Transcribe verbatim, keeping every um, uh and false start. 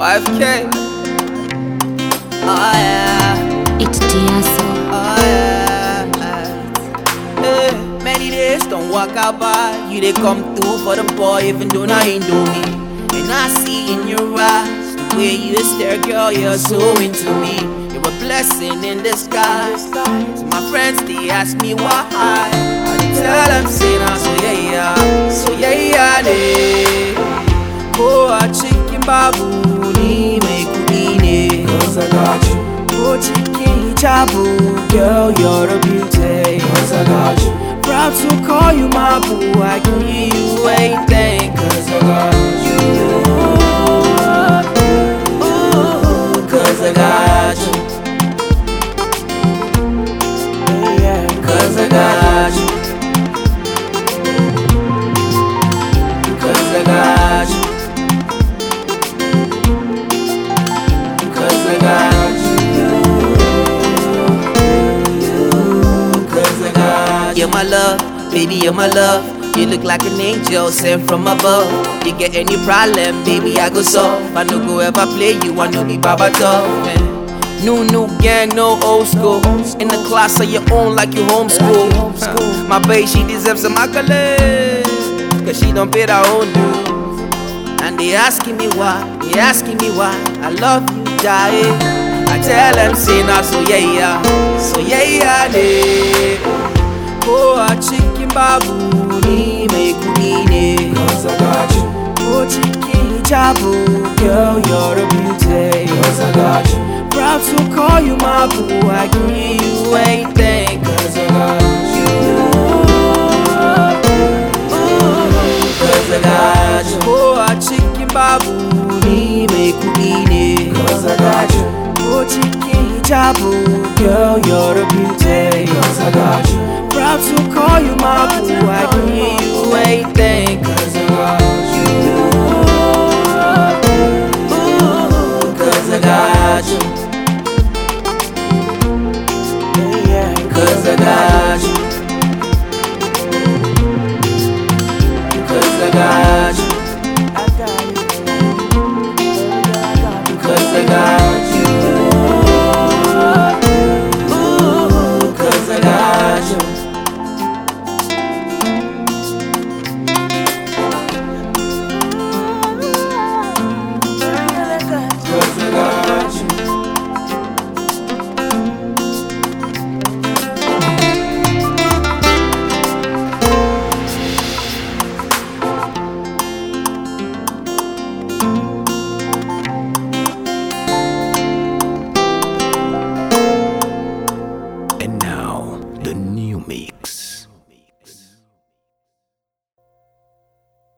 five K. Oh yeah. It's Diaso. Oh yeah. Hey, many days don't walk out by. You they come through for the boy even though I ain't do me. And I see in your eyes the way you stare, girl, you're so into me. You're a blessing in disguise. So my friends they ask me why. I tell them say nah, so yeah yeah, so yeah yeah they. Oh a chicken babu ni me kubine. Cause I got you. Oh chicken chabu, girl you're a beauty. Cause I got you. Proud to call you my boo, I give you anything. Cause I got you. Ooh, cause I got you. Yeah, cause I got you. Cause I got you. Cause I got you. Cause I got you. You're my love, baby, you're my love. You look like an angel sent from above. You get any problem, baby, I go solve. I no go ever play you, I no be Baba tough, man. New, new gang, no old school. In the class of your own like you homeschool. Uh, my babe, she deserves some accolades, cause she don't pay her own dues. And they asking me why, they asking me why I love you, die. I tell them, say nah, so yeah, yeah. So yeah, yeah, they. Oh, a chicken babu ni me kubine. Cause I got you. Oh, chicken chabu, girl, you're a beauty. Cause I got you. Proud to call you my boo, I give you anything. Cause I got you. Ooh, cause I got you. Oh, a chicken babu ni me kubine. Cause I got you. Oh, chicken chabu, girl, you're a beauty. Cause I got you. Proud to call you my boo, I give you anything.